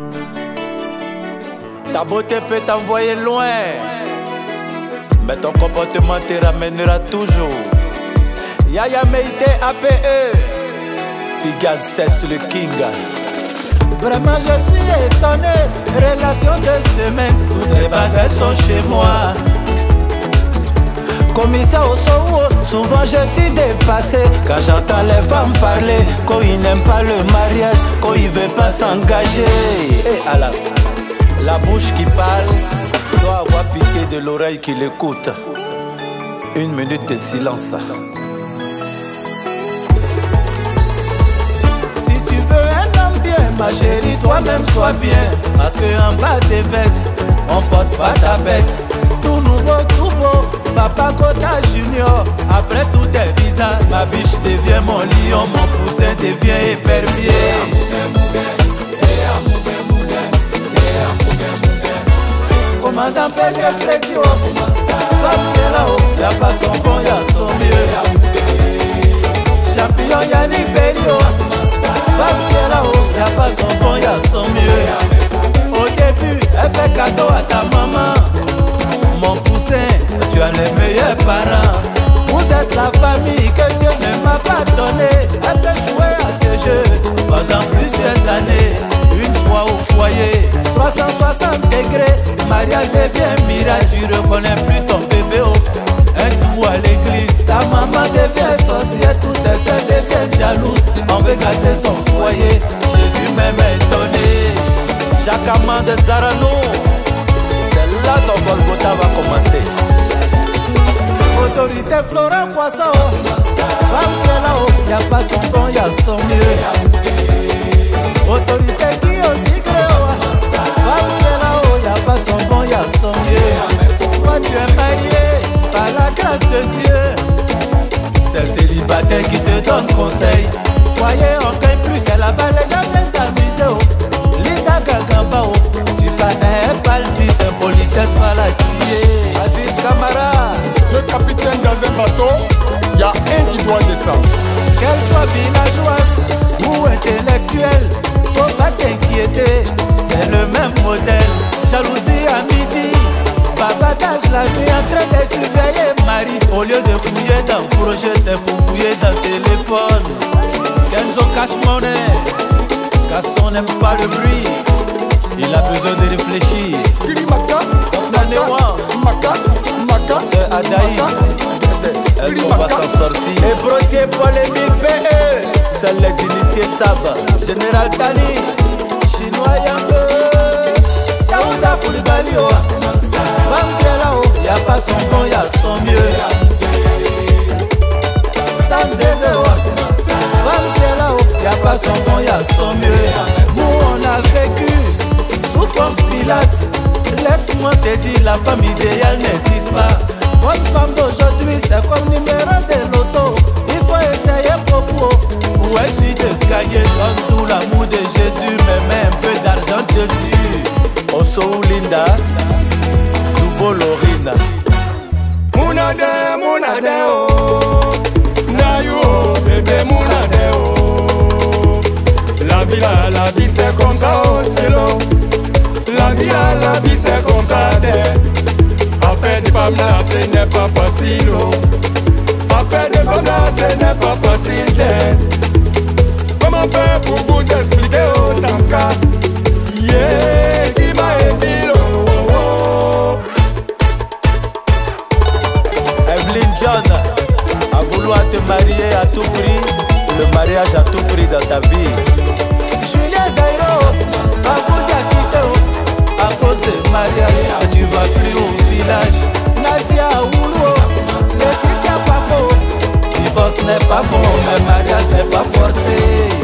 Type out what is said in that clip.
Ta beauté peut t'envoyer loin, mais ton comportement te ramènera toujours. Yaya Meïté APE, Tigane cesse le King. Vraiment je suis étonné, relation de semaine, toutes les bagages sont chez moi. Commissaire au Sowo, souvent je suis dépassé quand j'entends les femmes parler, quand ils n'aiment pas le mariage, quand ils veulent pas s'engager. Et alors, la bouche qui parle doit avoir pitié de l'oreille qui l'écoute. 1 minute de silence. Si tu veux un homme bien, ma chérie, toi-même sois bien. Parce qu'en bas des vestes, on porte pas ta bête. Tout nouveau, tout beau, Papa Kota Junior. Après tout est bizarre, ma biche devient mon lion, mon poussin devient épervier. Commandant Pedro Frédio, femme qui est là-haut, y'a pas son bon, y'a son mieux. Champion Yannick Belio, femme qui est là-haut, y'a pas son bon, y'a son mieux. Au début, elle fait cadeau à ta maman. Mon poussin, tu as les meilleurs parents. Vous êtes la famille que Dieu ne m'a pas donnée. Elle peut jouer à ce jeu pendant plusieurs années. Une fois au foyer, 360 degrés, mariage devient miracle. Tu reconnais plus ton bébé, un tout à l'église. Ta maman devient sorcière, toutes tes soeurs deviennent jalouses. On veut gâter son foyer, Jésus même étonné. Chaque amant de Zarano, c'est là ton Golgotha va commencer. Autorité Florent Poisson, femme qui est là-haut, y'a pas son bon, y'a son mieux. Autorité qui aussi créole, femme qui est là-haut, y'a pas son bon, y'a son mieux. Toi tu es marié par la grâce de Dieu. C'est le célibataire qui te donne conseil. Foyer on gagne plus, c'est là-bas les gens viennent s'amuser. Linda Gagamba, tu connais pas le dit, c'est politesse pas la tuer. Aziz Camara, deux capitaines dans un bateau, y a un qui doit descendre. Qu'elle soit villageoise ou intellectuelle, faut pas t'inquiéter, c'est le même modèle. Jalousie à midi, babatage la nuit en train de surveiller Marie. Au lieu de fouiller dans le projet, c'est pour fouiller dans le téléphone. Kenzo cash money, car on n'aime pas le bruit, il a besoin de réfléchir. Adaï, est-ce qu'on va s'en sortir? Et Brotier pour les 1000 PE, seuls les initiés savent. Général Tani, Chinois Yambe, Yaouda Koulibaly, femme qui est là-haut, y'a pas son bon, y'a son mieux. Stan Zeze, femme qui est là-haut, y'a pas son bon, y'a son mieux. Nous on a vécu sous Ponce Pilate. Laisse-moi te dire, la femme idéale n'existe pas. Bonne femme d'aujourd'hui, c'est comme numéro de loto. Il faut essayer beaucoup pour essayer de gagner. Donne tout l'amour de Jésus, mais mets un peu d'argent dessus. Oso Linda, Dubo Lorina. Mounade, oh, Nayo, bébé Mounade, oh. La vie c'est comme ça, oh, c'est long. La vie c'est comme ça, affaire des femmes là, ce n'est pas facile, oh. Affaire des femmes là, ce n'est pas facile, comment faire pour vous expliquer, oh, Sanka? Yeah, qui m'a aidé, oh. Evelyn John, à vouloir te marier à tout prix, le mariage à tout prix dans ta vie. Julien Zairo, Babou Diakite, à cause de mariage, tu vas plus au village. Nadia Oulo, Laetitia Papo, divorce n'est pas bon, mais mariage n'est pas forcé.